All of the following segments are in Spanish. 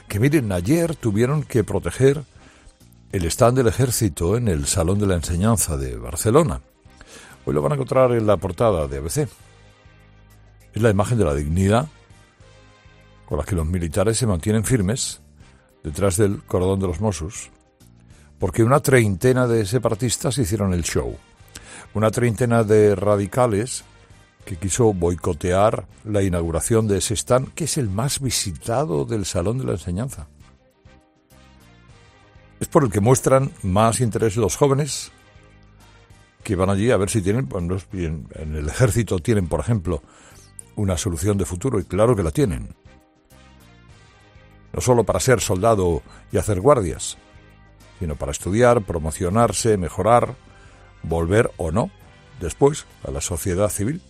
que miren, ayer tuvieron que proteger el stand del ejército en el Salón de la Enseñanza de Barcelona. Hoy lo van a encontrar en la portada de ABC. Es la imagen de la dignidad con la que los militares se mantienen firmes detrás del cordón de los Mossos, porque una treintena de separatistas hicieron el show. Una treintena de radicales que quiso boicotear la inauguración de ese stand, que es el más visitado del Salón de la Enseñanza. Es por el que muestran más interés los jóvenes, que van allí a ver si tienen, pues, en el ejército tienen, por ejemplo, una solución de futuro, y claro que la tienen. No solo para ser soldado y hacer guardias, sino para estudiar, promocionarse, mejorar, volver o no después a la sociedad civil.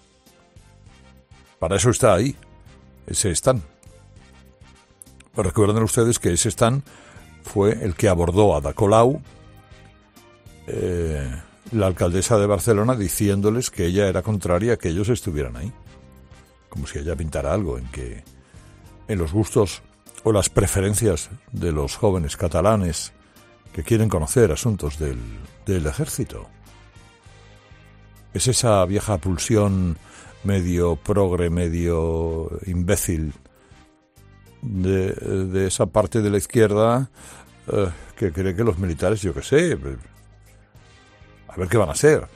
Para eso está ahí, ese stand. Pero recuerden ustedes que ese stand fue el que abordó a Ada Colau, la alcaldesa de Barcelona, diciéndoles que ella era contraria a que ellos estuvieran ahí. Como si ella pintara algo en los gustos o las preferencias de los jóvenes catalanes que quieren conocer asuntos del ejército. Es esa vieja pulsión medio progre, medio imbécil de esa parte de la izquierda que cree que los militares, yo qué sé, a ver qué van a ser.